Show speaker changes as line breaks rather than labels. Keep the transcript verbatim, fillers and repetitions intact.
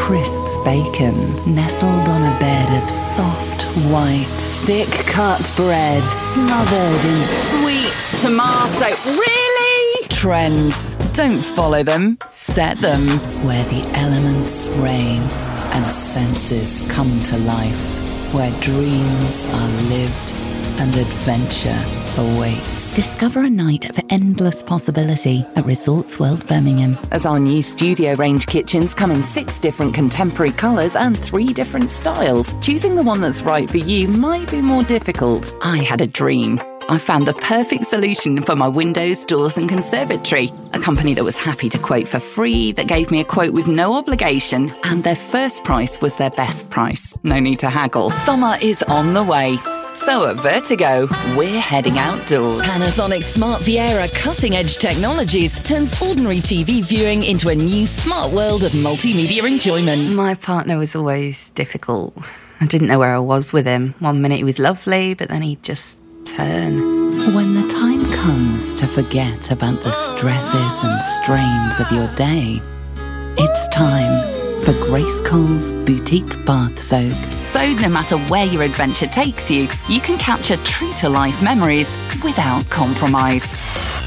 crisp bacon nestled on a bed of soft, white, thick-cut bread smothered in sweet tomato. Really? Trends. Don't follow them. Set them. Where the elements reign and senses come to life. Where dreams are lived and adventure awaits. Discover a night of endless possibility at Resorts World Birmingham. As our new studio range kitchens come in six different contemporary colours and three different styles, choosing the one that's right for you might be more difficult. I had a dream. I found the perfect solution for my windows, doors and conservatory. A company that was happy to quote for free, that gave me a quote with no obligation, and their first price was their best price. No need to haggle. Summer is on the way. So at Vertigo, we're heading outdoors.
Panasonic Smart Viera cutting-edge technologies turns ordinary T V viewing into a new smart world of multimedia enjoyment.
My partner was always difficult. I didn't know where I was with him. One minute he was lovely, but then he'd just turn. When the time comes to forget about the stresses and strains of your day, it's time for Grace Cole's Boutique Bath Soak. So no matter where your adventure takes you, you can capture true-to-life memories without compromise.